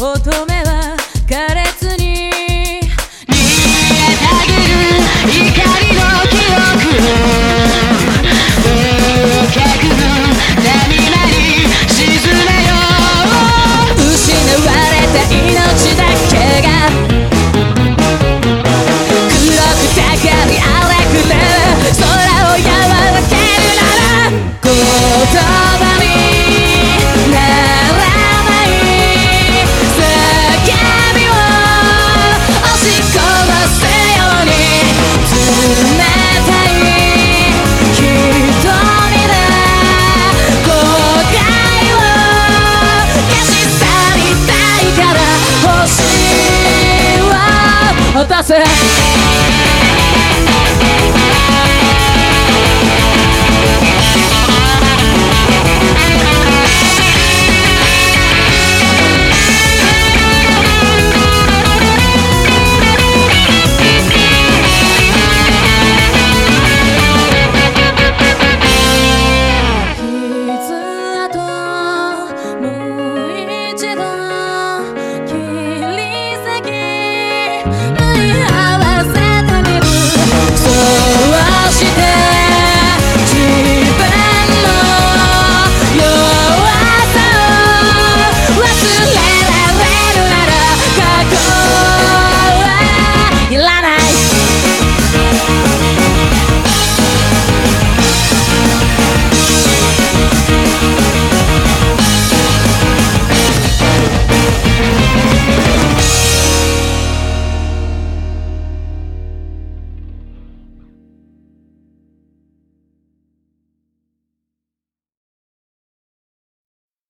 乙女は苛烈に煮えたぎる怒りの記憶受けくる波間に沈めよう失われた命だけが黒く高み荒くれ空を柔らけるなら言葉にならない叫びを押し殺すように冷たい瞳で後悔を消し去りたいから星を落とす